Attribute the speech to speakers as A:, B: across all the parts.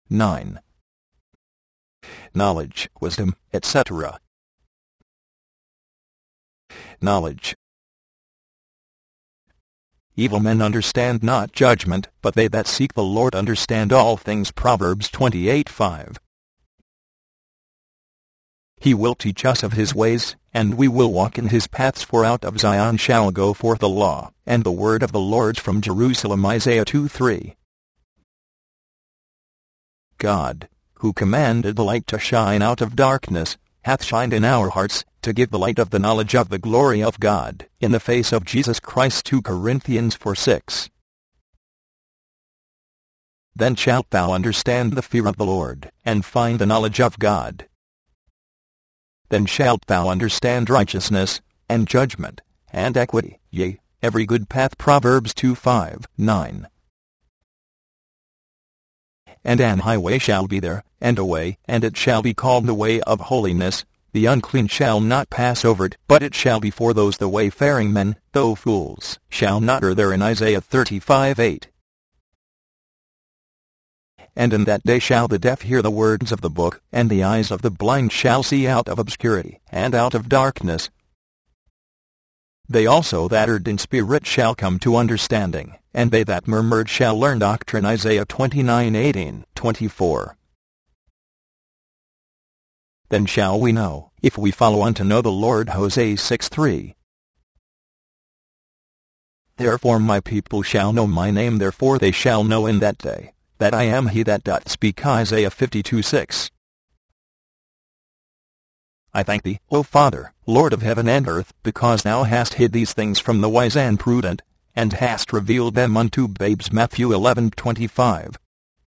A: 9. Knowledge, wisdom, etc. Knowledge. Evil men understand not judgment, but they that seek the Lord understand all things. Proverbs 28:5. He will teach us of his ways, and we will walk in his paths. For out of Zion shall go forth the law, and the word of the Lord from Jerusalem. Isaiah 2:3. God, who commanded the light to shine out of darkness, hath shined in our hearts, to give the light of the knowledge of the glory of God, in the face of Jesus Christ. 2 Corinthians 4:6. Then shalt thou understand the fear of the Lord, and find the knowledge of God. Then shalt thou understand righteousness, and judgment, and equity, yea, every good path. Proverbs 2:5, 9. And an highway shall be there, and a way, and it shall be called the way of holiness. The unclean shall not pass over it, but it shall be for those the wayfaring men, though fools shall not err therein. Isaiah 35:8. And in that day shall the deaf hear the words of the book, and the eyes of the blind shall see out of obscurity, and out of darkness. They also that erred in spirit shall come to understanding, and they that murmured shall learn doctrine. Isaiah 29:18-24. Then shall we know, if we follow on to know the Lord. Hosea 6:3. Therefore my people shall know my name, therefore they shall know in that day that I am he that doth speak. Isaiah 52:6. I thank thee, O Father, Lord of heaven and earth, because thou hast hid these things from the wise and prudent, and hast revealed them unto babes. Matthew 11:25.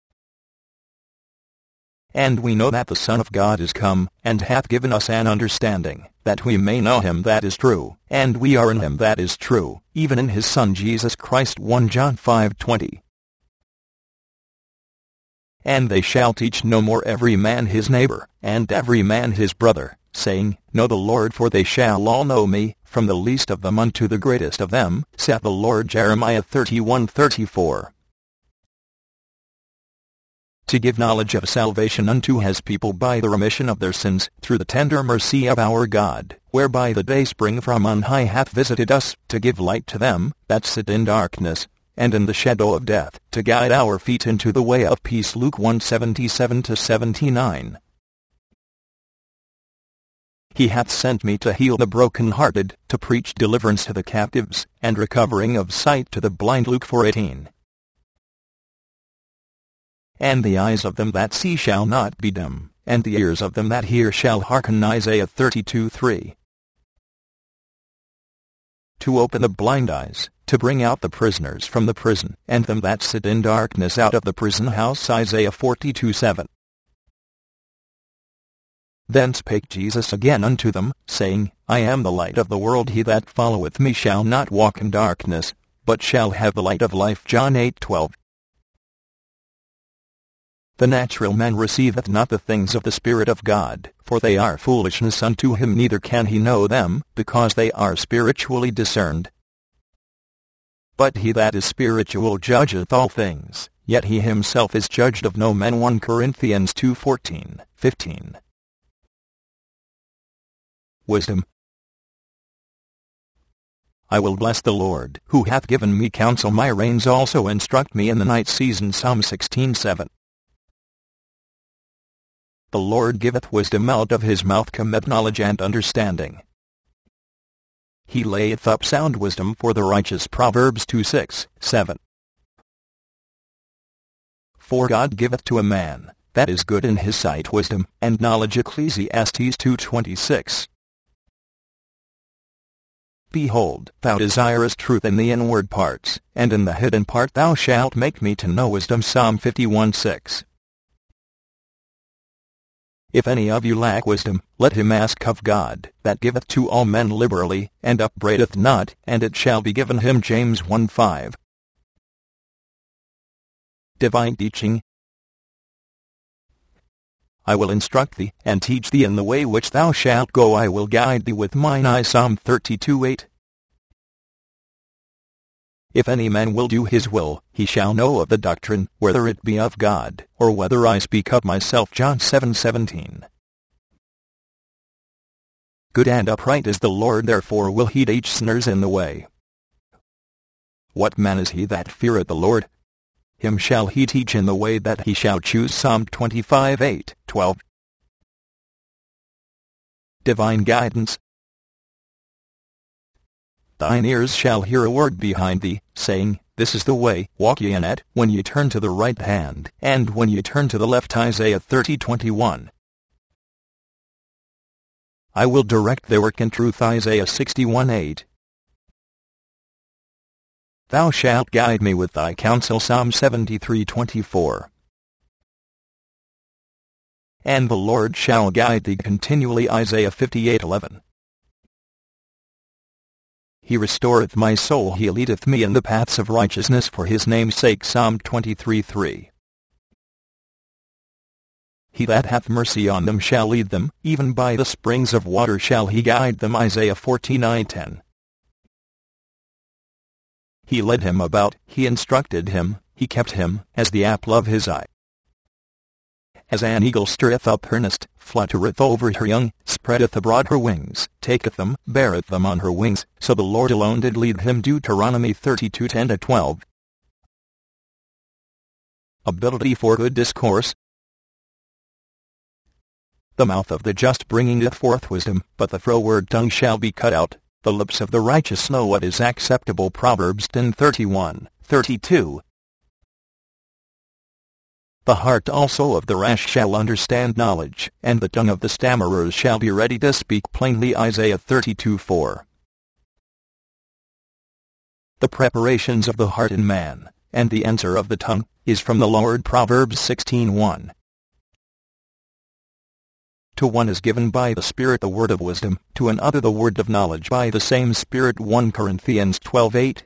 A: And we know that the Son of God is come, and hath given us an understanding, that we may know him that is true, and we are in him that is true, even in his Son Jesus Christ. 1 John 5:20. And they shall teach no more every man his neighbor, and every man his brother, saying, Know the Lord, for they shall all know me, from the least of them unto the greatest of them, saith the Lord. Jeremiah 31:34. To give knowledge of salvation unto his people by the remission of their sins, through the tender mercy of our God, whereby the dayspring from on high hath visited us, to give light to them that sit in darkness, and in the shadow of death, to guide our feet into the way of peace. Luke 1:77-79. He hath sent me to heal the broken-hearted, to preach deliverance to the captives, and recovering of sight to the blind. Luke 4:18. And the eyes of them that see shall not be dim, and the ears of them that hear shall hearken. Isaiah 32:3. To open the blind eyes, to bring out the prisoners from the prison, and them that sit in darkness out of the prison house. Isaiah 42:7. Then spake Jesus again unto them, saying, I am the light of the world. He that followeth me shall not walk in darkness, but shall have the light of life. John 8:12. The natural man receiveth not the things of the Spirit of God, for they are foolishness unto him, neither can he know them, because they are spiritually discerned. But he that is spiritual judgeth all things, yet he himself is judged of no man. 1 Corinthians 2:14, 15. Wisdom. I will bless the Lord, who hath given me counsel. My reins also instruct me in the night season. Psalm 16:7. The Lord giveth wisdom, out of his mouth cometh knowledge and understanding. He layeth up sound wisdom for the righteous. Proverbs 2:6, 7. For God giveth to a man that is good in his sight wisdom and knowledge. Ecclesiastes 2:26. Behold, thou desirest truth in the inward parts, and in the hidden part thou shalt make me to know wisdom. Psalm 51:6. If any of you lack wisdom, let him ask of God, that giveth to all men liberally, and upbraideth not, and it shall be given him. James 1:5. Divine teaching. I will instruct thee, and teach thee in the way which thou shalt go. I will guide thee with mine eye. Psalm 32:8. If any man will do his will, he shall know of the doctrine, whether it be of God, or whether I speak of myself. John 7:17. Good and upright is the Lord, therefore will he teach sinners in the way. What man is he that feareth the Lord? Him shall he teach in the way that he shall choose. Psalm 25:8-12. Divine guidance. Thine ears shall hear a word behind thee, saying, This is the way, walk ye in it, when ye turn to the right hand, and when ye turn to the left. Isaiah 30:21. I will direct their work in truth. Isaiah 61:8. Thou shalt guide me with thy counsel. Psalm 73:24. And the Lord shall guide thee continually. Isaiah 58:11. He restoreth my soul, he leadeth me in the paths of righteousness for his name's sake. Psalm 23:3. He that hath mercy on them shall lead them, even by the springs of water shall he guide them. Isaiah 49:10. He led him about, he instructed him, he kept him, as the apple of his eye. As an eagle stirreth up her nest, fluttereth over her young, spreadeth abroad her wings, taketh them, beareth them on her wings, so the Lord alone did lead him. Deuteronomy 32:10-12. Ability for good discourse. The mouth of the just bringeth forth wisdom, but the froward tongue shall be cut out. The lips of the righteous know what is acceptable. Proverbs 10:31-32. The heart also of the rash shall understand knowledge, and the tongue of the stammerers shall be ready to speak plainly. Isaiah 32:4. The preparations of the heart in man, and the answer of the tongue, is from the Lord. Proverbs 16:1. To one is given by the Spirit the word of wisdom, to another the word of knowledge by the same Spirit. 1 Corinthians 12:8.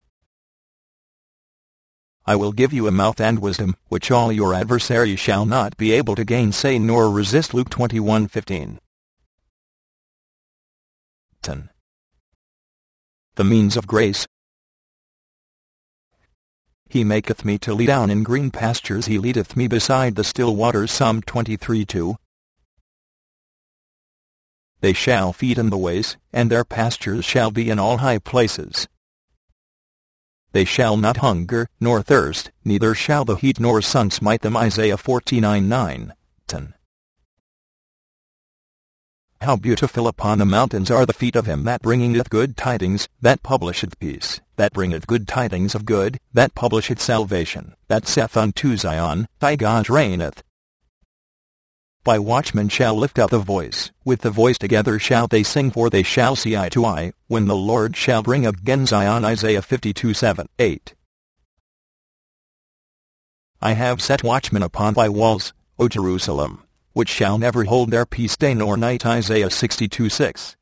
A: I will give you a mouth and wisdom, which all your adversaries shall not be able to gainsay nor resist. Luke 21:15. 10. The means of grace. He maketh me to lie down in green pastures, he leadeth me beside the still waters. Psalm 23:2. They shall feed in the ways, and their pastures shall be in all high places. They shall not hunger, nor thirst, neither shall the heat nor sun smite them. Isaiah 49:9-10. How beautiful upon the mountains are the feet of him that bringeth good tidings, that publisheth peace, that bringeth good tidings of good, that publisheth salvation, that saith unto Zion, Thy God reigneth. By watchmen shall lift up the voice, with the voice together shall they sing, for they shall see eye to eye, when the Lord shall bring again Zion. Isaiah 52:7-8. I have set watchmen upon thy walls, O Jerusalem, which shall never hold their peace day nor night. Isaiah 62:6.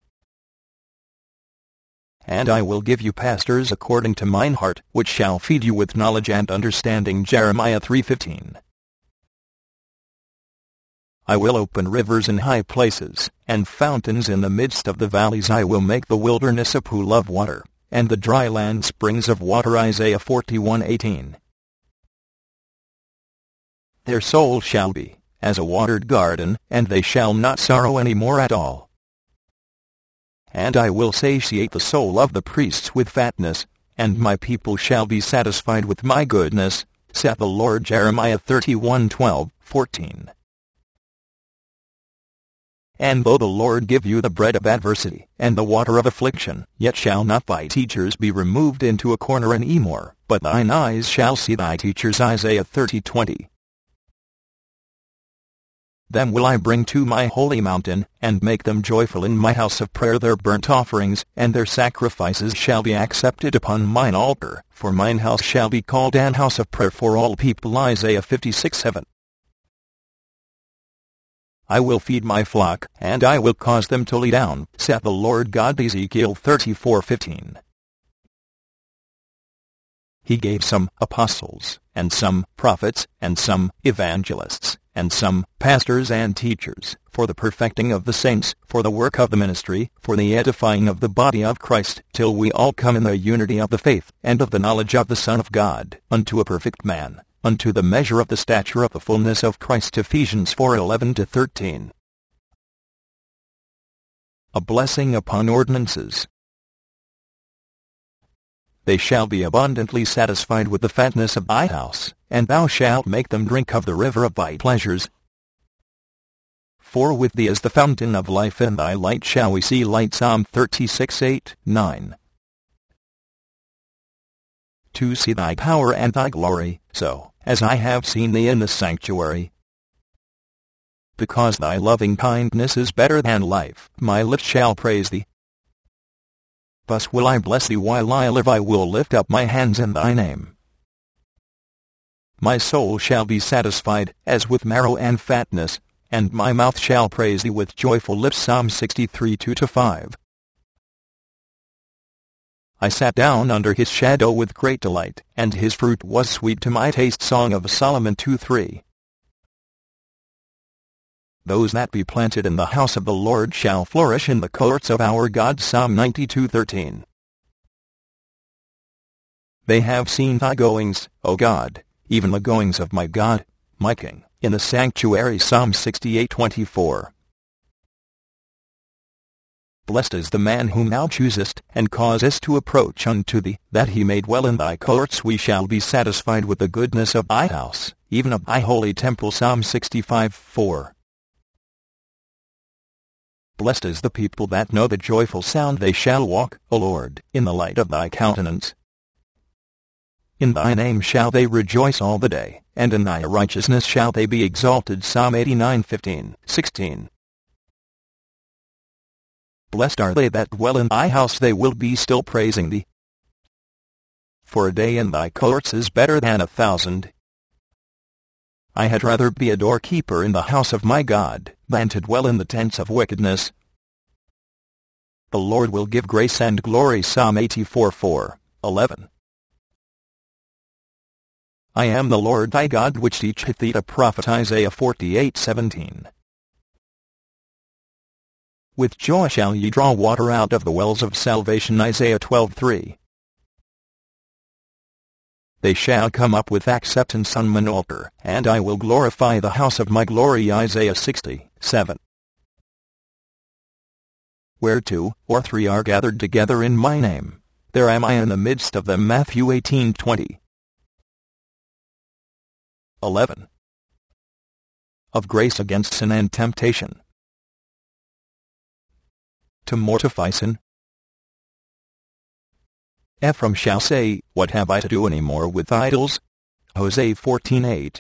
A: And I will give you pastors according to mine heart, which shall feed you with knowledge and understanding. Jeremiah 3:15. I will open rivers in high places, and fountains in the midst of the valleys. I will make the wilderness a pool of water, and the dry land springs of water. Isaiah 41:18. Their soul shall be as a watered garden, and they shall not sorrow any more at all. And I will satiate the soul of the priests with fatness, and my people shall be satisfied with my goodness, saith the Lord. Jeremiah 31:12-14. And though the Lord give you the bread of adversity, and the water of affliction, yet shall not thy teachers be removed into a corner any more, but thine eyes shall see thy teachers. Isaiah 30:20. Them will I bring to my holy mountain, and make them joyful in my house of prayer. Their burnt offerings and their sacrifices shall be accepted upon mine altar, for mine house shall be called an house of prayer for all people. Isaiah 56:7. I will feed my flock, and I will cause them to lie down, saith the Lord God. Ezekiel 34:15. He gave some apostles, and some prophets, and some evangelists, and some, pastors and teachers, for the perfecting of the saints, for the work of the ministry, for the edifying of the body of Christ, till we all come in the unity of the faith, and of the knowledge of the Son of God, unto a perfect man, unto the measure of the stature of the fullness of Christ. Ephesians 4:11-13. A blessing upon ordinances. They shall be abundantly satisfied with the fatness of thy house, and thou shalt make them drink of the river of thy pleasures. For with thee is the fountain of life, and thy light shall we see light. Psalm 36:8-9. To see thy power and thy glory, so as I have seen thee in the sanctuary. Because thy loving kindness is better than life, my lips shall praise thee. Thus will I bless thee while I live. I will lift up my hands in thy name. My soul shall be satisfied, as with marrow and fatness, and my mouth shall praise thee with joyful lips. Psalm 63:2-5. I sat down under his shadow with great delight, and his fruit was sweet to my taste. Song of Solomon 2:3. Those that be planted in the house of the Lord shall flourish in the courts of our God. Psalm 92:13. They have seen thy goings, O God, even the goings of my God, my King, in the sanctuary. Psalm 68:24. Blessed is the man whom thou choosest, and causest to approach unto thee, that he may dwell in thy courts. We shall be satisfied with the goodness of thy house, even of thy holy temple. Psalm 65:4. Blessed is the people that know the joyful sound. They shall walk, O Lord, in the light of thy countenance. In thy name shall they rejoice all the day, and in thy righteousness shall they be exalted. Psalm 89:15-16. Blessed are they that dwell in thy house, they will be still praising thee. For a day in thy courts is better than 1,000. I had rather be a doorkeeper in the house of my God, than to dwell in the tents of wickedness. The Lord will give grace and glory. Psalm 84:4-11. I am the Lord thy God which teacheth thee to prophet. Isaiah 48:17. With joy shall ye draw water out of the wells of salvation. Isaiah 12:3. They shall come up with acceptance on mine altar, and I will glorify the house of my glory. Isaiah 60:7. Where 2 or 3 are gathered together in my name, there am I in the midst of them. Matthew 18:20. 11. Of grace against sin and temptation. To mortify sin. Ephraim shall say, What have I to do any more with idols? Hosea 14:8.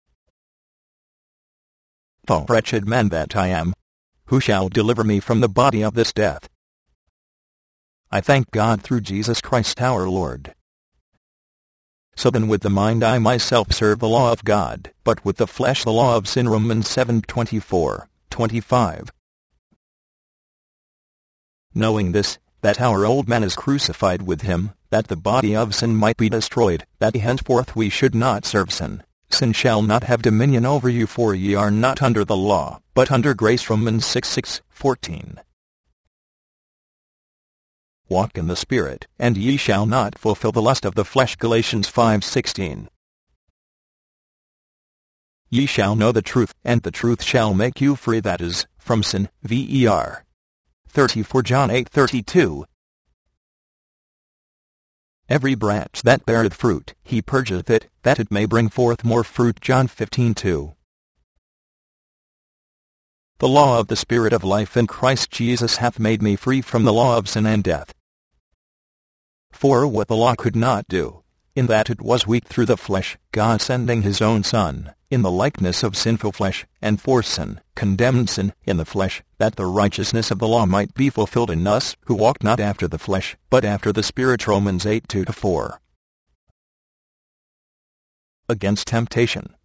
A: O wretched man that I am! Who shall deliver me from the body of this death? I thank God through Jesus Christ our Lord. So then with the mind I myself serve the law of God, but with the flesh the law of sin. Romans 7:24-25. Knowing this, that our old man is crucified with him, that the body of sin might be destroyed, that henceforth we should not serve sin. Sin shall not have dominion over you, for ye are not under the law, but under grace. Romans 6:14. Walk in the Spirit, and ye shall not fulfill the lust of the flesh. Galatians 5:16. Ye shall know the truth, and the truth shall make you free, that is, from sin. Ver. 34 John 8:32. Every branch that beareth fruit, he purgeth it, that it may bring forth more fruit. John 15:2. The law of the Spirit of life in Christ Jesus hath made me free from the law of sin and death. For what the law could not do, in that it was weak through the flesh, God sending his own Son, in the likeness of sinful flesh, and for sin, condemned sin in the flesh, that the righteousness of the law might be fulfilled in us, who walk not after the flesh, but after the Spirit. Romans 8:2-4. Against temptation.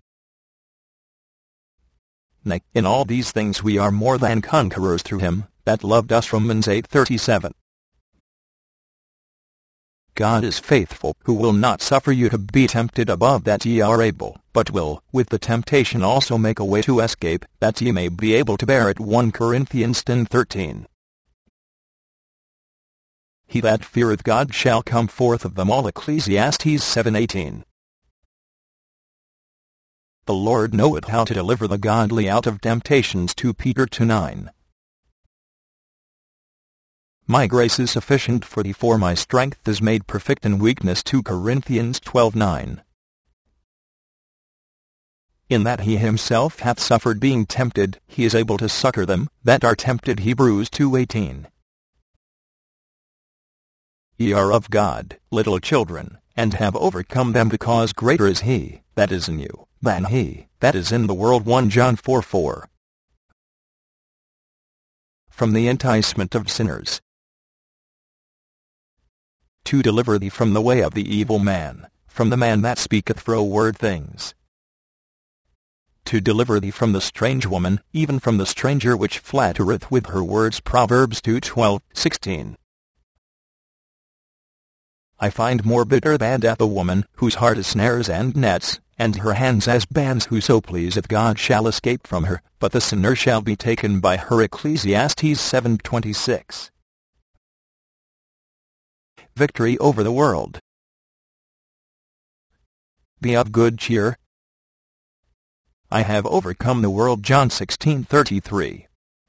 A: Nay, in all these things we are more than conquerors through him that loved us. Romans 8:37. God is faithful, who will not suffer you to be tempted above that ye are able, but will, with the temptation also make a way to escape, that ye may be able to bear it. 1 Corinthians 10:13. He that feareth God shall come forth of them all. Ecclesiastes 7:18. The Lord knoweth how to deliver the godly out of temptations. 2 Peter 2:9. My grace is sufficient for thee, for my strength is made perfect in weakness. 2 Corinthians 12:9. In that he himself hath suffered being tempted, he is able to succor them that are tempted. Hebrews 2:18. Ye are of God, little children, and have overcome them, because greater is he that is in you than he that is in the world. 1 John 4:4. From the enticement of sinners. To deliver thee from the way of the evil man, from the man that speaketh froward things. To deliver thee from the strange woman, even from the stranger which flattereth with her words. Proverbs 2:12-16. I find more bitter than death a woman, whose heart is snares and nets, and her hands as bands. Whoso pleaseth God shall escape from her, but the sinner shall be taken by her. Ecclesiastes 7:26. Victory over the world. Be of good cheer. I have overcome the world. John 16:33.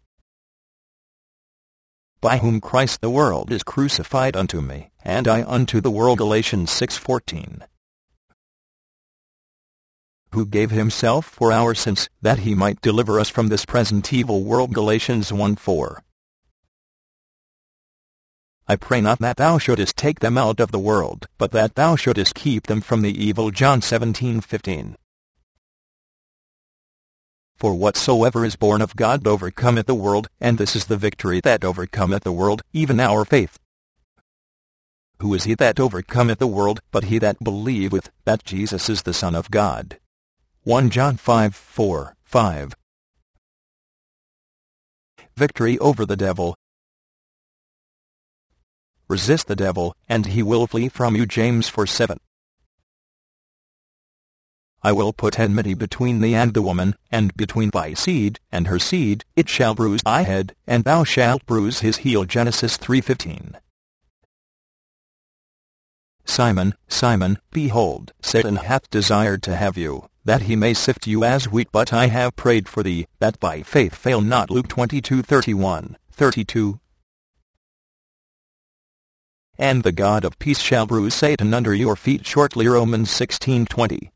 A: By whom Christ the world is crucified unto me, and I unto the world. Galatians 6:14. Who gave himself for our sins, that he might deliver us from this present evil world. Galatians 1:4. I pray not that thou shouldest take them out of the world, but that thou shouldest keep them from the evil. John 17:15. For whatsoever is born of God overcometh the world, and this is the victory that overcometh the world, even our faith. Who is he that overcometh the world, but he that believeth that Jesus is the Son of God? 1 John 5:4-5. Victory over the devil. Resist the devil, and he will flee from you. James 4:7. I will put enmity between thee and the woman, and between thy seed and her seed. It shall bruise thy head, and thou shalt bruise his heel. Genesis 3:15. Simon, Simon, behold, Satan hath desired to have you, that he may sift you as wheat. But I have prayed for thee, that thy faith fail not. Luke 22:31-32. And the God of peace shall bruise Satan under your feet shortly. Romans 16:20.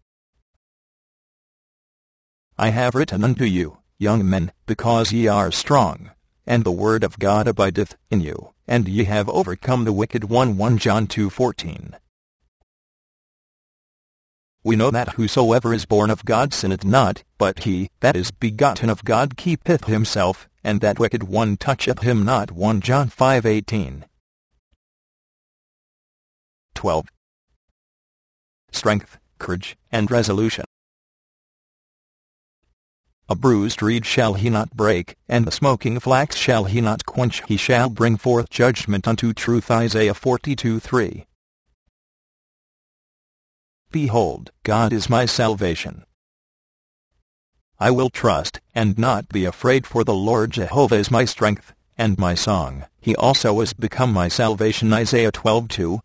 A: I have written unto you, young men, because ye are strong, and the word of God abideth in you, and ye have overcome the wicked one. 1 John 2:14. We know that whosoever is born of God sinneth not, but he that is begotten of God keepeth himself, and that wicked one toucheth him not. 1 John 5:18. 12. Strength, courage, and resolution. A bruised reed shall he not break, and the smoking flax shall he not quench. He shall bring forth judgment unto truth. Isaiah 42:3. Behold, God is my salvation. I will trust, and not be afraid, for the Lord Jehovah is my strength, and my song. He also is become my salvation. Isaiah 12:2.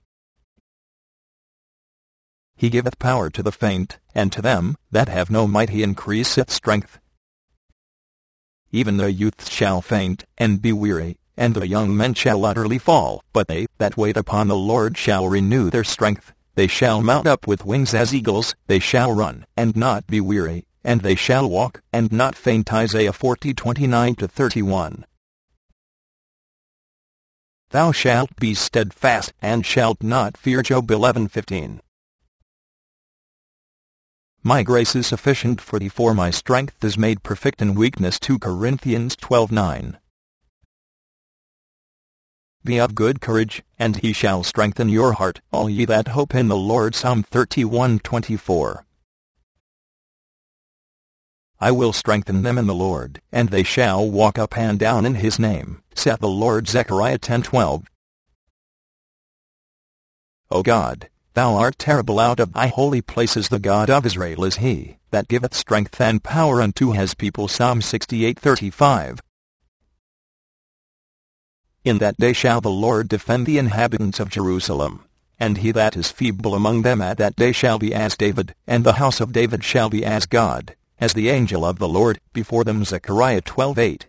A: He giveth power to the faint, and to them that have no might he increaseth strength. Even the youth shall faint, and be weary, and the young men shall utterly fall. But they that wait upon the Lord shall renew their strength. They shall mount up with wings as eagles. They shall run, and not be weary, and they shall walk, and not faint. Isaiah 40:29-31. Thou shalt be steadfast, and shalt not fear. Job 11:15. My grace is sufficient for thee, for my strength is made perfect in weakness. 2 Corinthians 12:9. Be of good courage, and he shall strengthen your heart, all ye that hope in the Lord. Psalm 31:24. I will strengthen them in the Lord, and they shall walk up and down in his name, saith the Lord. Zechariah 10:12. O God, thou art terrible. Out of thy holy places the God of Israel is he, that giveth strength and power unto his people. Psalm 68:35. In that day shall the Lord defend the inhabitants of Jerusalem. And he that is feeble among them at that day shall be as David, and the house of David shall be as God, as the angel of the Lord, before them. Zechariah 12:8.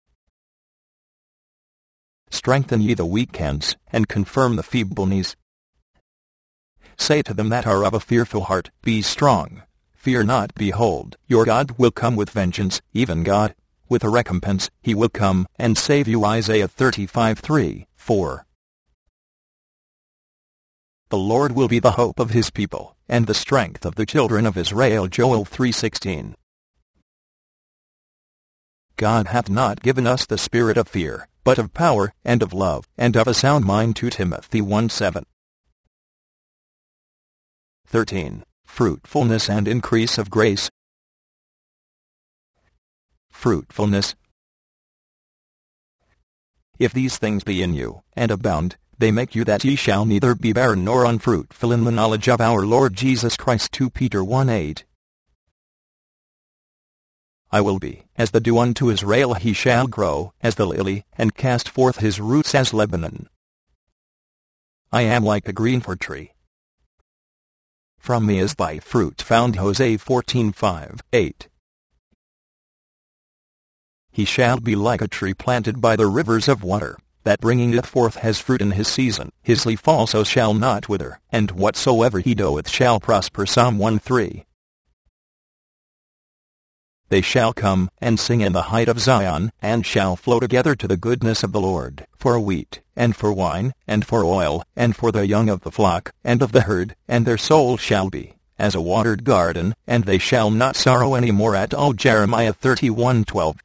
A: Strengthen ye the weak hands, and confirm the feeble knees. Say to them that are of a fearful heart, Be strong, fear not. Behold, your God will come with vengeance, even God, with a recompense. He will come and save you. Isaiah 35:3-4. The Lord will be the hope of his people, and the strength of the children of Israel. Joel 3:16. God hath not given us the spirit of fear, but of power, and of love, and of a sound mind. 2 Timothy 1:7. 13. Fruitfulness and increase of grace. Fruitfulness. If these things be in you, and abound, they make you that ye shall neither be barren nor unfruitful in the knowledge of our Lord Jesus Christ. 2 Peter 1:8. I will be as the dew unto Israel. He shall grow as the lily, and cast forth his roots as Lebanon. I am like a green fir tree. From me is thy fruit found. Hosea 14:5-8. He shall be like a tree planted by the rivers of water, that bringeth forth his fruit in his season. His leaf also shall not wither, and whatsoever he doeth shall prosper. Psalm 1:3. They shall come and sing in the height of Zion, and shall flow together to the goodness of the Lord, for wheat, and for wine, and for oil, and for the young of the flock, and of the herd, and their soul shall be as a watered garden, and they shall not sorrow any more at all. Jeremiah 31:12.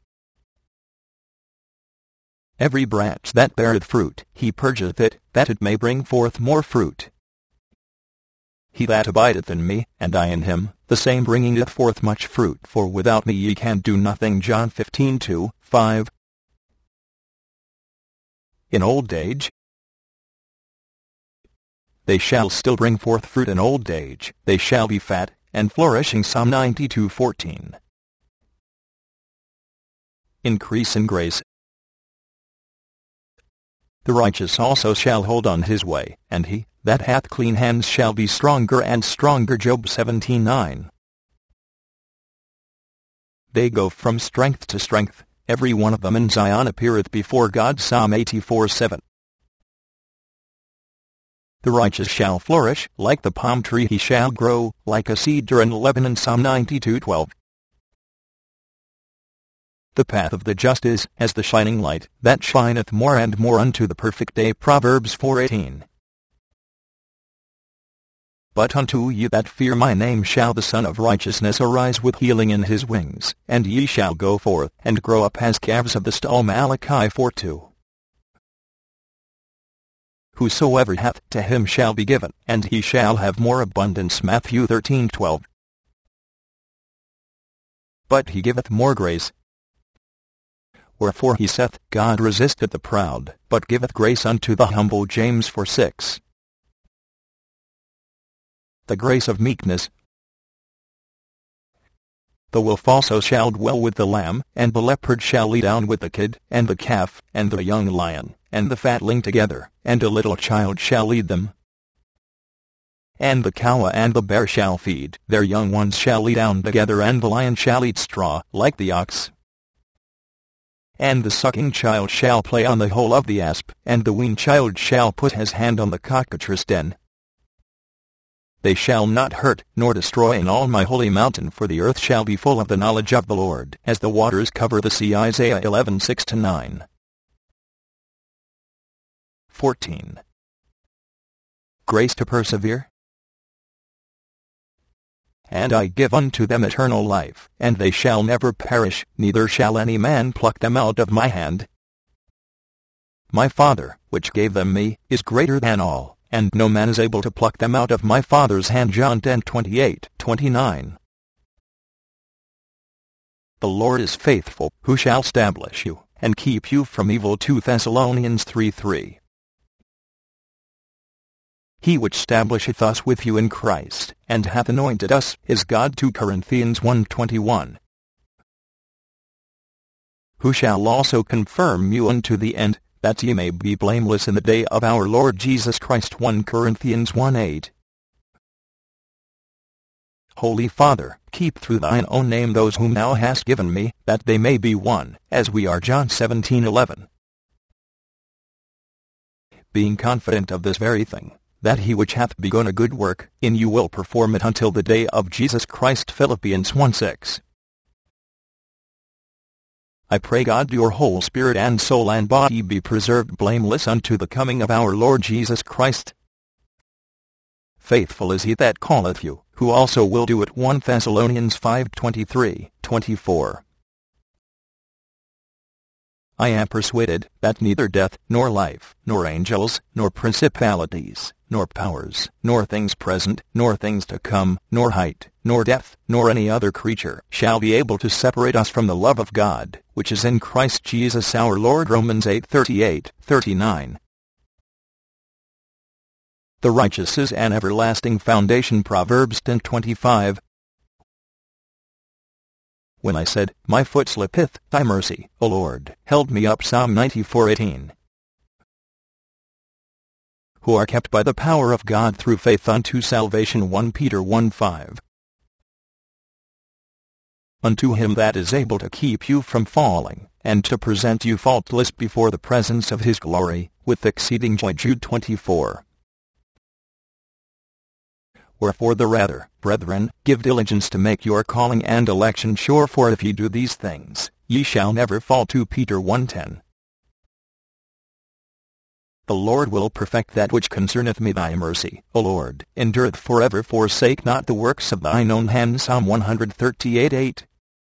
A: Every branch that beareth fruit, he purgeth it, that it may bring forth more fruit. He that abideth in me, and I in him, the same bringeth forth much fruit. For without me ye can do nothing. John 15:2-5. In old age, they shall still bring forth fruit. In old age, they shall be fat and flourishing. Psalm 92:14. Increase in grace. The righteous also shall hold on his way, and he that hath clean hands shall be stronger and stronger. Job 17:9. They go from strength to strength, every one of them in Zion appeareth before God. Psalm 84:7. The righteous shall flourish like the palm tree. He shall grow like a cedar in Lebanon. Psalm 92:12. The path of the just is as the shining light, that shineth more and more unto the perfect day. Proverbs 4:18. But unto you that fear my name shall the Son of Righteousness arise with healing in his wings, and ye shall go forth and grow up as calves of the stall. Malachi 4:2. Whosoever hath, to him shall be given, and he shall have more abundance. Matthew 13:12. But he giveth more grace. Wherefore he saith, God resisteth the proud, but giveth grace unto the humble. James 4:6. The grace of meekness. The wolf also shall dwell with the lamb, and the leopard shall lie down with the kid, and the calf, and the young lion, and the fatling together, and a little child shall lead them. And the cow and the bear shall feed, their young ones shall lie down together, and the lion shall eat straw, like the ox. And the sucking child shall play on the hole of the asp, and the weaned child shall put his hand on the cockatrice den. They shall not hurt nor destroy in all my holy mountain, for the earth shall be full of the knowledge of the Lord, as the waters cover the sea. Isaiah 11:6-9. 14. Grace to persevere. And I give unto them eternal life, and they shall never perish, neither shall any man pluck them out of my hand. My Father, which gave them me, is greater than all, and no man is able to pluck them out of my Father's hand. John 10:28-29. The Lord is faithful, who shall establish you, and keep you from evil. 2 Thessalonians 3:3. he which stablisheth us with you in Christ, and hath anointed us, is God. 2 Corinthians 1:21. Who shall also confirm you unto the end, that ye may be blameless in the day of our Lord Jesus Christ. 1 Corinthians 1:8. Holy Father, keep through thine own name those whom thou hast given me, that they may be one, as we are. John 17:11. Being confident of this very thing, that he which hath begun a good work in you will perform it until the day of Jesus Christ. Philippians 1:6. I pray God your whole spirit and soul and body be preserved blameless unto the coming of our Lord Jesus Christ. Faithful is he that calleth you, who also will do it. 1 Thessalonians 5:23-24. I am persuaded that neither death, nor life, nor angels, nor principalities, nor powers, nor things present, nor things to come, nor height, nor depth, nor any other creature shall be able to separate us from the love of God, which is in Christ Jesus our Lord. Romans 8:38-39. The righteous is an everlasting foundation. Proverbs 10:25. When I said, my foot slippeth, thy mercy, O Lord, held me up. Psalm 94:18. Who are kept by the power of God through faith unto salvation. 1 Peter 1:5. Unto him that is able to keep you from falling, and to present you faultless before the presence of his glory, with exceeding joy. Jude 24. Wherefore the rather, brethren, give diligence to make your calling and election sure, for if ye do these things, ye shall never fall. 2 Peter 1:10. The Lord will perfect that which concerneth me. Thy mercy, O Lord, endureth forever. Forsake not the works of thine own hands. Psalm 138:8.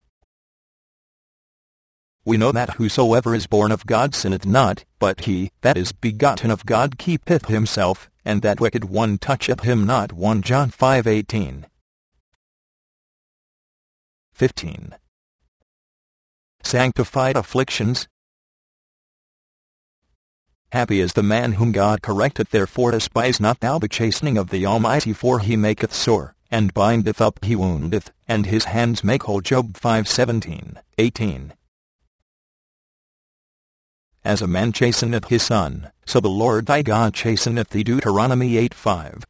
A: We know that whosoever is born of God sinneth not, but he that is begotten of God keepeth himself, and that wicked one toucheth him not. 1 John 5:18. 15. Sanctified afflictions. Happy is the man whom God correcteth. Therefore despise not thou the chastening of the Almighty, for he maketh sore, and bindeth up, he woundeth, and his hands make whole. Job 5:17-18. As a man chasteneth his son, so the Lord thy God chasteneth thee. Deuteronomy 8:5.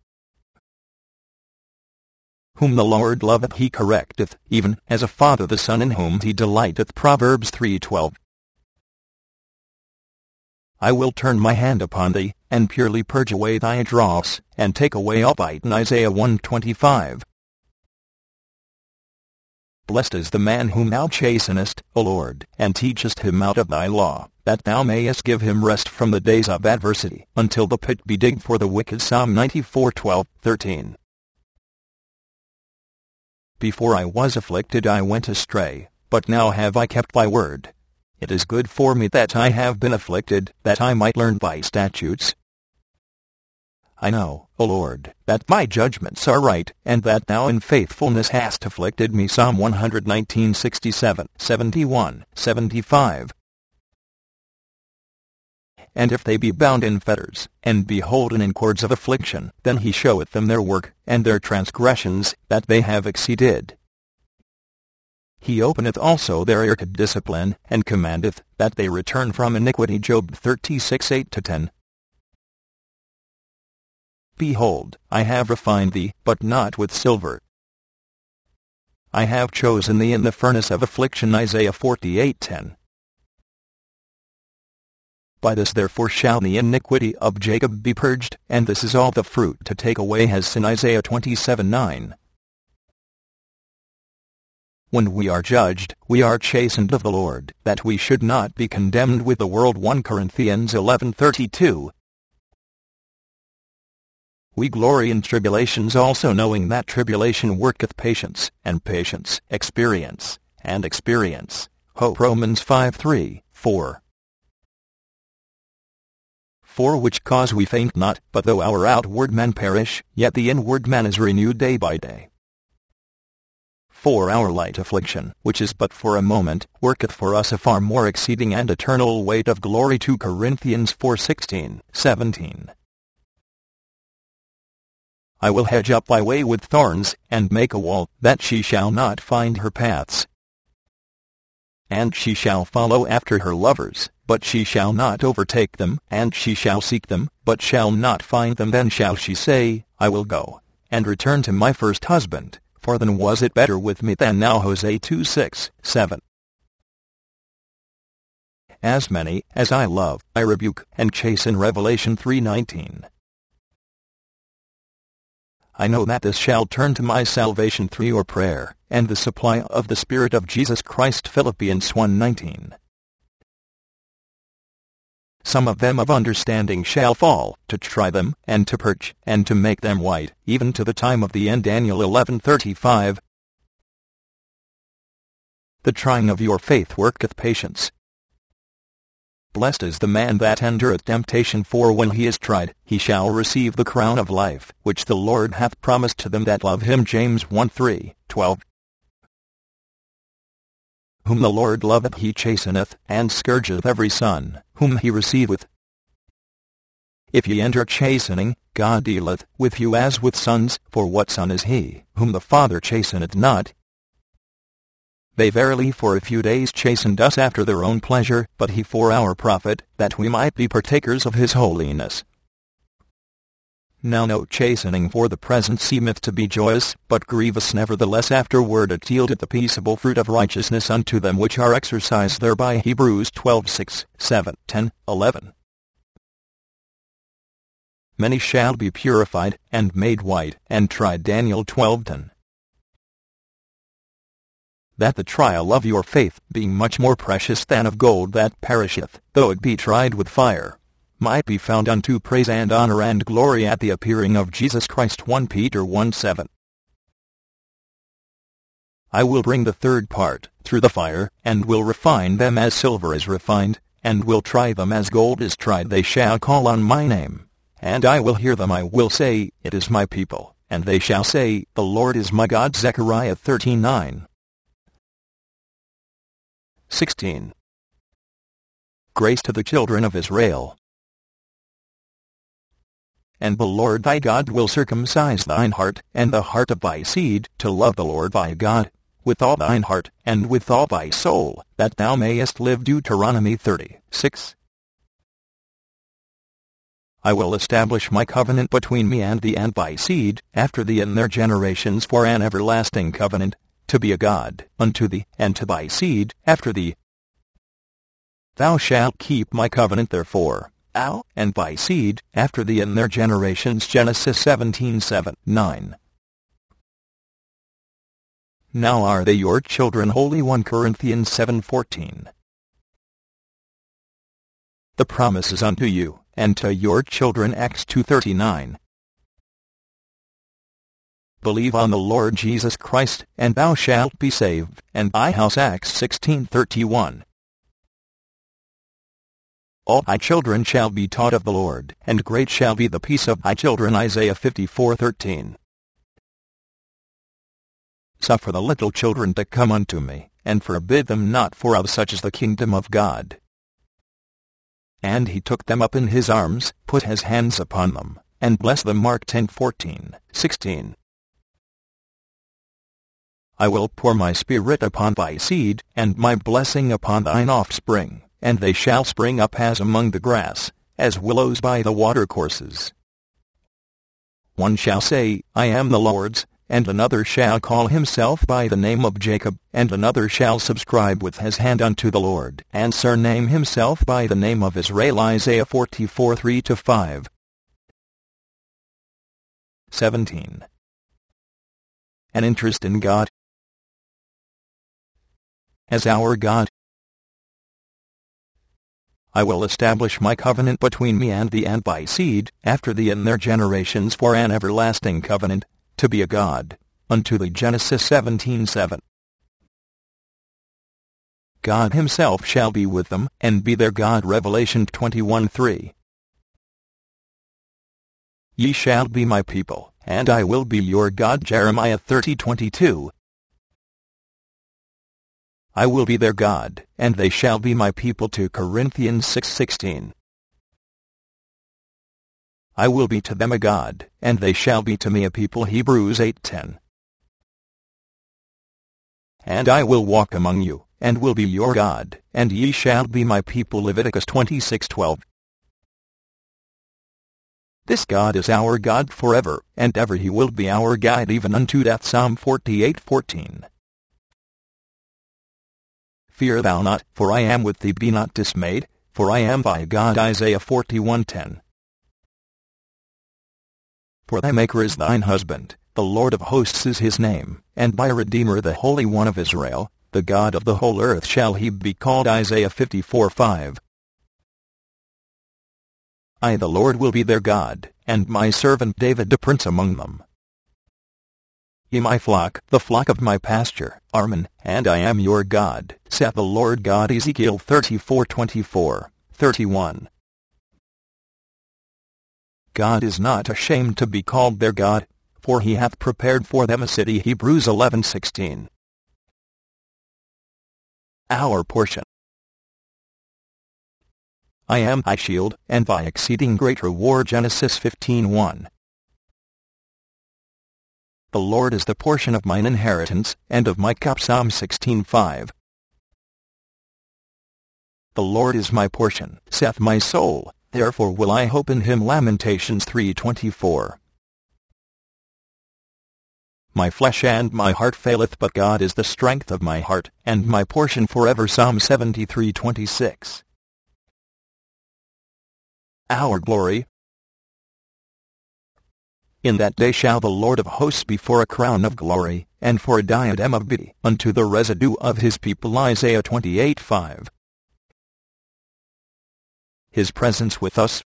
A: Whom the Lord loveth he correcteth, even as a father the son in whom he delighteth. Proverbs 3:12. I will turn my hand upon thee, and purely purge away thy dross, and take away all thine. Isaiah 1:25. Blessed is the man whom thou chastenest, O Lord, and teachest him out of thy law, that thou mayest give him rest from the days of adversity, until the pit be digged for the wicked. Psalm 94:12-13. Before I was afflicted I went astray, but now have I kept thy word. It is good for me that I have been afflicted, that I might learn thy statutes. I know, O Lord, that my judgments are right, and that thou in faithfulness hast afflicted me. Psalm 119:67-71-75. And if they be bound in fetters, and be holden in cords of affliction, then he showeth them their work, and their transgressions, that they have exceeded. He openeth also their ear to discipline, and commandeth that they return from iniquity. Job 36:8-10. Behold, I have refined thee, but not with silver. I have chosen thee in the furnace of affliction. Isaiah 48:10. By this therefore shall the iniquity of Jacob be purged, and this is all the fruit to take away his sin. Isaiah 27:9. When we are judged, we are chastened of the Lord, that we should not be condemned with the world. 1 Corinthians 11:32. We glory in tribulations also, knowing that tribulation worketh patience, and patience experience, and experience hope. Romans 5:3-4. For which cause we faint not, but though our outward man perish, yet the inward man is renewed day by day. For our light affliction, which is but for a moment, worketh for us a far more exceeding and eternal weight of glory. 2 Corinthians 4:16-17. I will hedge up thy way with thorns, and make a wall, that she shall not find her paths. And she shall follow after her lovers, but she shall not overtake them, and she shall seek them, but shall not find them. Then shall she say, I will go, and return to my first husband, for then was it better with me than now. Hosea 2:6-7. As many as I love, I rebuke and chasten. Revelation 3:19. I know that this shall turn to my salvation through your prayer, and the supply of the Spirit of Jesus Christ. Philippians 1:19. Some of them of understanding shall fall, to try them, and to purge, and to make them white, even to the time of the end. Daniel 11:35. The trying of your faith worketh patience. Blessed is the man that endureth temptation, for when he is tried, he shall receive the crown of life, which the Lord hath promised to them that love him. James 1:3-12. Whom the Lord loveth he chasteneth, and scourgeth every son, whom he receiveth. If ye enter chastening, God dealeth with you as with sons, for what son is he, whom the Father chasteneth not? They verily for a few days chastened us after their own pleasure, but he for our profit, that we might be partakers of his holiness. Now no chastening for the present seemeth to be joyous, but grievous. Nevertheless afterward it yieldeth the peaceable fruit of righteousness unto them which are exercised thereby. Hebrews 12:6, 7, 10, 11. Many shall be purified, and made white, and tried. Daniel 12:10. That the trial of your faith, being much more precious than of gold that perisheth, though it be tried with fire, might be found unto praise and honor and glory at the appearing of Jesus Christ. 1 Peter 1:7. I will bring the third part through the fire, and will refine them as silver is refined, and will try them as gold is tried. They shall call on my name, and I will hear them. I will say, It is my people, and they shall say, The Lord is my God. Zechariah 13:9. 16. Grace to the children of Israel. And the Lord thy God will circumcise thine heart, and the heart of thy seed, to love the Lord thy God, with all thine heart, and with all thy soul, that thou mayest live. Deuteronomy 30:6. I will establish my covenant between me and thee and thy seed, after thee in their generations, for an everlasting covenant, to be a God unto thee, and to thy seed after thee. Thou shalt keep my covenant therefore, thou and thy seed after thee in their generations. Genesis 17:7, 9. Now are they your children wholly. 1 Corinthians 7:14. The promise is unto you, and to your children. Acts 2:39. Believe on the Lord Jesus Christ, and thou shalt be saved, and thy house. Acts 16:31. All thy children shall be taught of the Lord, and great shall be the peace of thy children. Isaiah 54:13. Suffer the little children to come unto me, and forbid them not, for of such is the kingdom of God. And he took them up in his arms, put his hands upon them, and blessed them. Mark 10:14, 16. I will pour my Spirit upon thy seed, and my blessing upon thine offspring, and they shall spring up as among the grass, as willows by the watercourses. One shall say, I am the Lord's, and another shall call himself by the name of Jacob, and another shall subscribe with his hand unto the Lord, and surname himself by the name of Israel. Isaiah 44:3-5. 17. An interest in God. As our God, I will establish my covenant between me and thee and thy seed after thee in their generations, for an everlasting covenant, to be a God unto thee. Genesis 17:7. God himself shall be with them, and be their God. Revelation 21:3. Ye shall be my people, and I will be your God. Jeremiah 30:22. I will be their God, and they shall be my people. 2 Corinthians 6:16. I will be to them a God, and they shall be to me a people. Hebrews 8:10. And I will walk among you, and will be your God, and ye shall be my people. Leviticus 26:12. This God is our God forever, and ever. He will be our guide even unto death. Psalm 48:14. Fear thou not, for I am with thee. Be not dismayed, for I am thy God. Isaiah 41:10. For thy Maker is thine husband, the Lord of hosts is his name, and thy Redeemer the Holy One of Israel, the God of the whole earth shall he be called. Isaiah 54:5. I the Lord will be their God, and my servant David a prince among them. Ye my flock, the flock of my pasture, Armin, and I am your God, saith the Lord God. Ezekiel 34:24, 31. God is not ashamed to be called their God, for he hath prepared for them a city. Hebrews 11:16. Our portion. I am thy shield, and thy exceeding great reward. Genesis 15:1. The Lord is the portion of mine inheritance, and of my cup. Psalm 16:5. The Lord is my portion, saith my soul, therefore will I hope in him. Lamentations 3:24. My flesh and my heart faileth, but God is the strength of my heart, and my portion forever. Psalm 73:26. Our glory. In that day shall the Lord of hosts be for a crown of glory, and for a diadem of beauty, unto the residue of his people. Isaiah 28:5. His presence with us.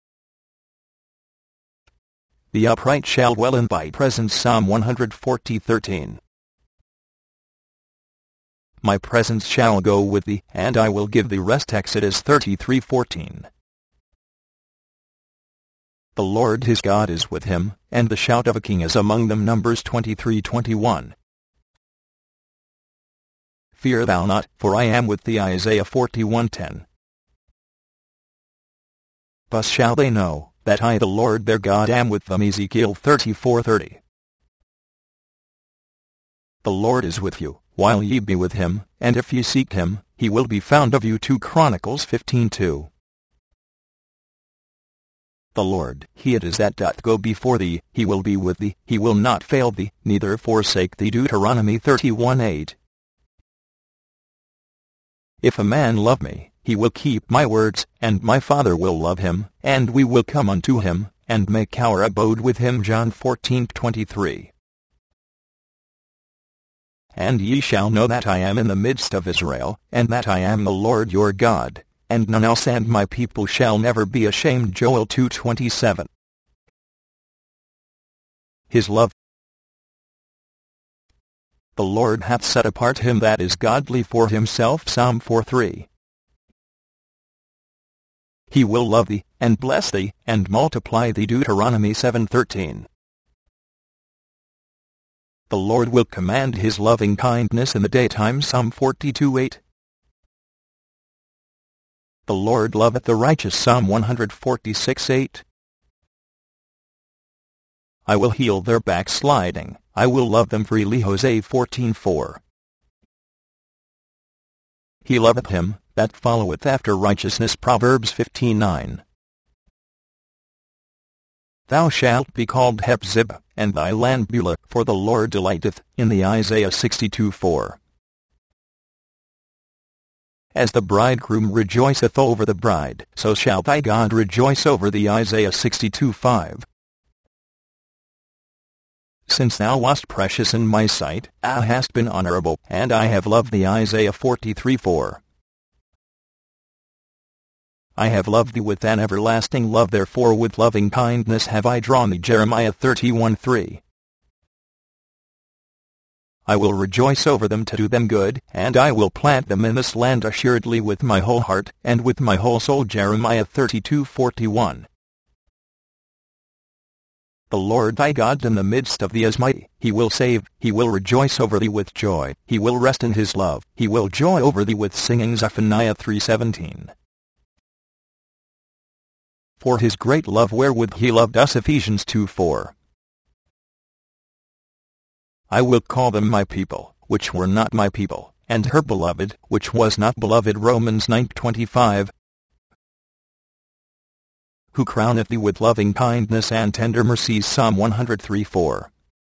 A: The upright shall dwell in thy presence. Psalm 140:13. My presence shall go with thee, and I will give thee rest. Exodus 33:14. The Lord his God is with him, and the shout of a king is among them. Numbers 23:21. Fear thou not, for I am with thee. Isaiah 41:10. Thus shall they know that I the Lord their God am with them. Ezekiel 34:30. The Lord is with you, while ye be with him, and if ye seek him, he will be found of you. 2 Chronicles 15:2. The Lord, he it is that doth go before thee, he will be with thee, he will not fail thee, neither forsake thee. Deuteronomy 31:8. If a man love me, he will keep my words, and my Father will love him, and we will come unto him, and make our abode with him. John 14:23. And ye shall know that I am in the midst of Israel, and that I am the Lord your God, and none else, and my people shall never be ashamed. Joel 2:27. His love. The Lord hath set apart him that is godly for himself. Psalm 4:3. He will love thee, and bless thee, and multiply thee. Deuteronomy 7:13. The Lord will command his loving kindness in the daytime. Psalm 42:8. The Lord loveth the righteous. Psalm 146:8. I will heal their backsliding, I will love them freely. Hosea 14:4. He loveth him that followeth after righteousness. Proverbs 15:9. Thou shalt be called Hephzibah, and thy land Beulah, for the Lord delighteth in thee. Isaiah 62:4. As the bridegroom rejoiceth over the bride, so shall thy God rejoice over thee. Isaiah 62:5. Since thou wast precious in my sight, thou hast been honorable, and I have loved thee. Isaiah 43:4. I have loved thee with an everlasting love, therefore with loving kindness have I drawn thee. Jeremiah 31:3. I will rejoice over them to do them good, and I will plant them in this land assuredly with my whole heart, and with my whole soul. Jeremiah 32:41. The Lord thy God in the midst of thee is mighty, he will save, he will rejoice over thee with joy, he will rest in his love, he will joy over thee with singing. Zephaniah 3:17. for his great love wherewith he loved us. Ephesians 2:4. I will call them my people, which were not my people, and her beloved, which was not beloved. Romans 9:25. Who crowneth thee with loving kindness and tender mercies. Psalm 103:4.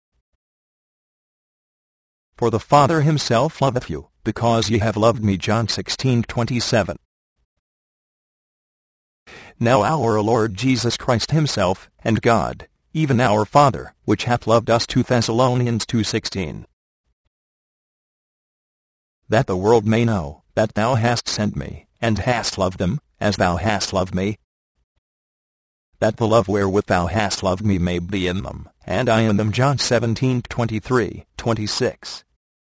A: For the Father himself loveth you, because ye have loved me. John 16:27. Now our Lord Jesus Christ himself, and God, even our Father, which hath loved us. 2 Thessalonians 2:16. That the world may know, that thou hast sent me, and hast loved them, as thou hast loved me. That the love wherewith thou hast loved me may be in them, and I in them. John 17:23, 26.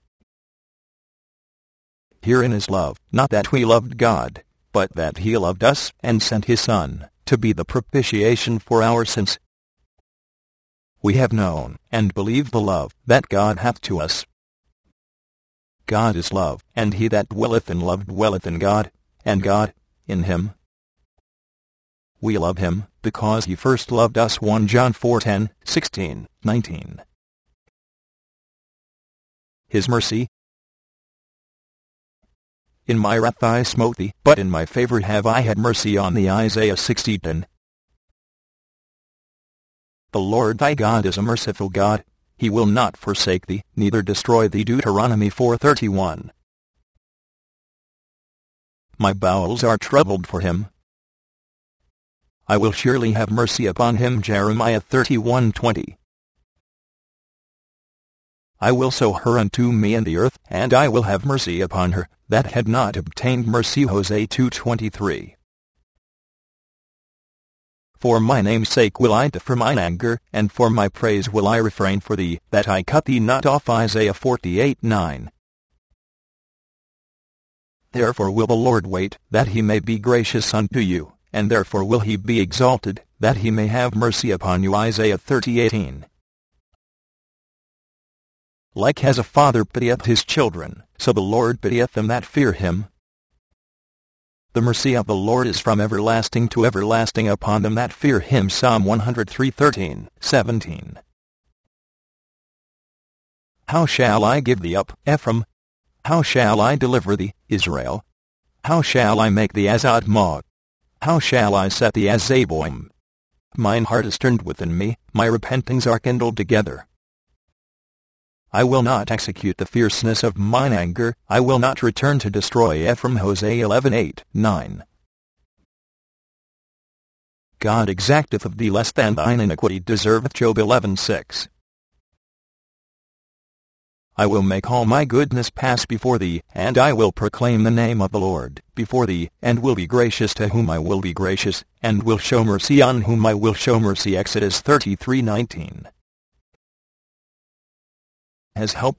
A: Herein is love, not that we loved God, but that he loved us, and sent his Son, to be the propitiation for our sins. We have known, and believed the love, that God hath to us. God is love, and he that dwelleth in love dwelleth in God, and God, in him. We love him, because he first loved us. 1 John 4:10, 16, 19. His mercy. In my wrath I smote thee, but in my favor have I had mercy on thee. Isaiah 60:10. The Lord thy God is a merciful God. He will not forsake thee, neither destroy thee. Deuteronomy 4:31. My bowels are troubled for him. I will surely have mercy upon him. Jeremiah 31:20. I will sow her unto me in the earth, and I will have mercy upon her, that had not obtained mercy. Hosea 2:23. For my name's sake will I defer mine anger, and for my praise will I refrain for thee, that I cut thee not off. Isaiah 48:9. Therefore will the Lord wait, that he may be gracious unto you, and therefore will he be exalted, that he may have mercy upon you. Isaiah 30:18. Like as a father pitieth his children, so the Lord pitieth them that fear him. The mercy of the Lord is from everlasting to everlasting upon them that fear him. Psalm 103:13, 17. How shall I give thee up, Ephraim? How shall I deliver thee, Israel? How shall I make thee as Admah? How shall I set thee as Zeboim? Mine heart is turned within me, my repentings are kindled together. I will not execute the fierceness of mine anger, I will not return to destroy Ephraim. Hosea 11:8, 9. God exacteth of thee less than thine iniquity deserveth. Job 11:6. I will make all my goodness pass before thee, and I will proclaim the name of the Lord before thee, and will be gracious to whom I will be gracious, and will show mercy on whom I will show mercy. Exodus 33:19. As help.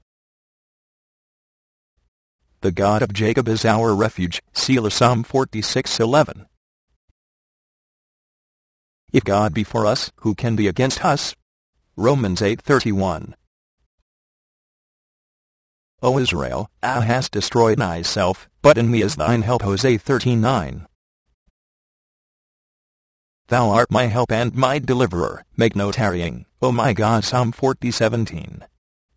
A: The God of Jacob is our refuge. Selah. Psalm 46:11. If God be for us, who can be against us? Romans 8:31. O Israel, thou hast destroyed thyself, but in me is thine help. Hosea 13:9. Thou art my help and my deliverer, make no tarrying, O my God. Psalm 40:17.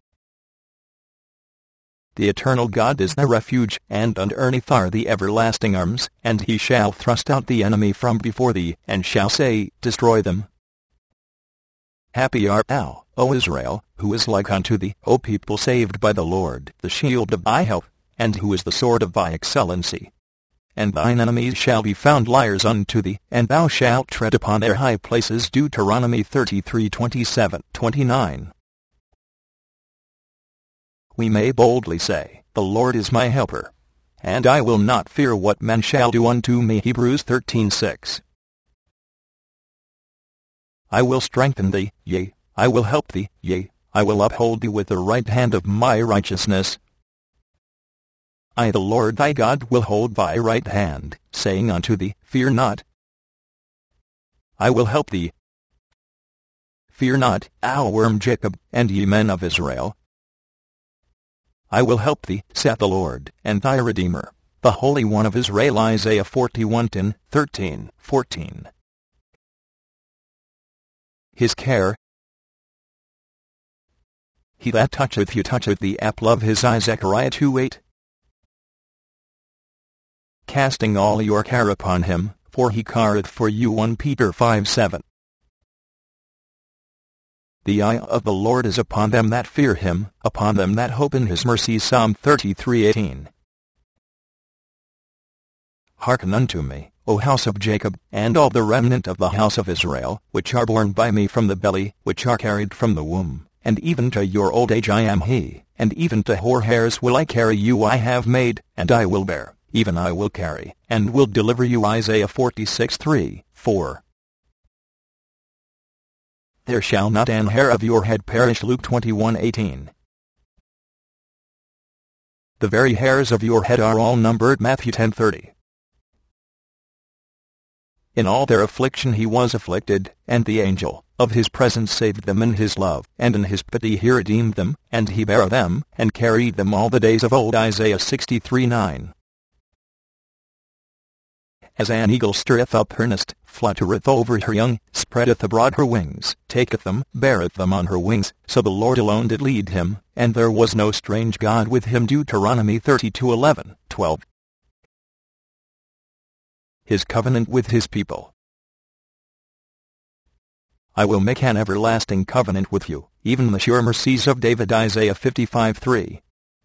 A: The eternal God is thy refuge, and underneath are the everlasting arms, and he shall thrust out the enemy from before thee, and shall say, Destroy them. Happy art thou, O Israel, who is like unto thee, O people saved by the Lord, the shield of thy help, and who is the sword of thy excellency. And thine enemies shall be found liars unto thee, and thou shalt tread upon their high places. Deuteronomy 33:27, 29. We may boldly say, The Lord is my helper, and I will not fear what man shall do unto me. Hebrews 13:6. I will strengthen thee, yea, I will help thee, yea, I will uphold thee with the right hand of my righteousness. I the Lord thy God will hold thy right hand, saying unto thee, Fear not. I will help thee. Fear not, thou worm Jacob, and ye men of Israel. I will help thee, saith the Lord, and thy Redeemer, the Holy One of Israel. Isaiah 41:10, 13, 14. his care. He that toucheth you toucheth the apple of his eye. Zechariah 2:8. Casting all your care upon him, for he careth for you. 1 Peter 5:7. The eye of the Lord is upon them that fear him, upon them that hope in his mercies. Psalm 33:18. Hearken unto me, O house of Jacob, and all the remnant of the house of Israel, which are born by me from the belly, which are carried from the womb, and even to your old age I am he, and even to hoar hairs will I carry you. I have made, and I will bear, even I will carry, and will deliver you. Isaiah 46:3, 4. There shall not an hair of your head perish. Luke 21:18. The very hairs of your head are all numbered. Matthew 10:30. In all their affliction he was afflicted, and the angel of his presence saved them. In his love and in his pity he redeemed them, and he bare them, and carried them all the days of old. Isaiah 63:9. As an eagle stirreth up her nest, fluttereth over her young, spreadeth abroad her wings, taketh them, beareth them on her wings, so the Lord alone did lead him, and there was no strange God with him. Deuteronomy 32:11, 12. His covenant with his people. I will make an everlasting covenant with you, even the sure mercies of David. Isaiah 55:3.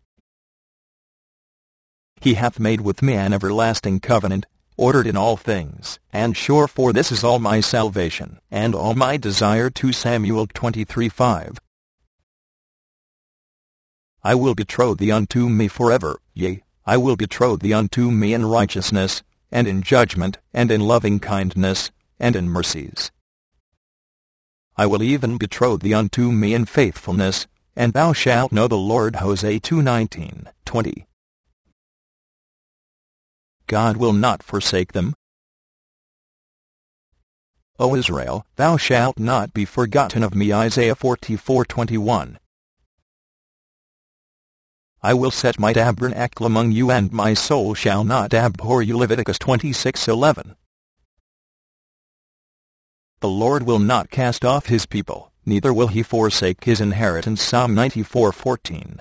A: He hath made with me an everlasting covenant, ordered in all things, and sure, for this is all my salvation, and all my desire. 2 Samuel 23:5. I will betroth thee unto me forever, yea, I will betroth thee unto me in righteousness, and in judgment, and in loving kindness, and in mercies. I will even betroth thee unto me in faithfulness, and thou shalt know the Lord. Hosea 2:19, 20. God will not forsake them. O Israel, thou shalt not be forgotten of me. Isaiah 44:21. I will set my tabernacle among you, and my soul shall not abhor you. Leviticus 26:11. The Lord will not cast off his people, neither will he forsake his inheritance. Psalm 94:14.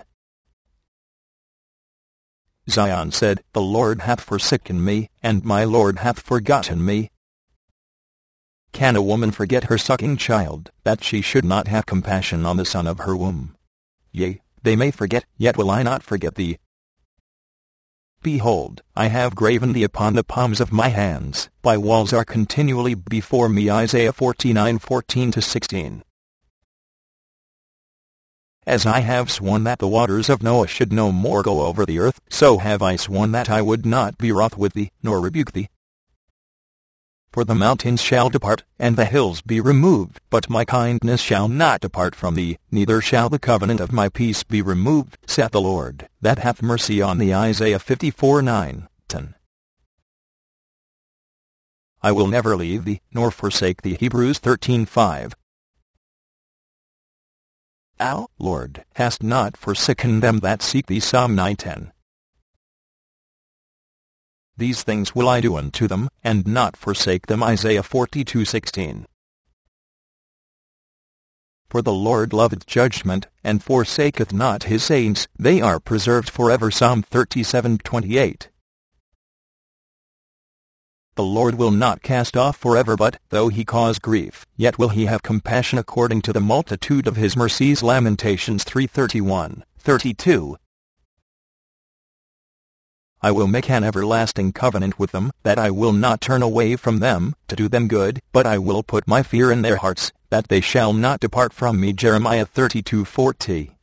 A: Zion said, The Lord hath forsaken me, and my Lord hath forgotten me. Can a woman forget her sucking child, that she should not have compassion on the son of her womb? Yea, they may forget, yet will I not forget thee. Behold, I have graven thee upon the palms of my hands, thy walls are continually before me. Isaiah 49:14-16. As I have sworn that the waters of Noah should no more go over the earth, so have I sworn that I would not be wroth with thee, nor rebuke thee. For the mountains shall depart, and the hills be removed, but my kindness shall not depart from thee, neither shall the covenant of my peace be removed, saith the Lord, that hath mercy on thee. Isaiah 54:9, 10. I will never leave thee, nor forsake thee. Hebrews 13:5. Thou, Lord, hast not forsaken them that seek thee. Psalm 9:10. These things will I do unto them, and not forsake them. Isaiah 42:16. For the Lord loveth judgment, and forsaketh not his saints, they are preserved forever. Psalm 37:28. The Lord will not cast off forever, but, though he cause grief, yet will he have compassion according to the multitude of his mercies. Lamentations 3:31-32. I will make an everlasting covenant with them, that I will not turn away from them, to do them good, but I will put my fear in their hearts, that they shall not depart from me. Jeremiah 32:40.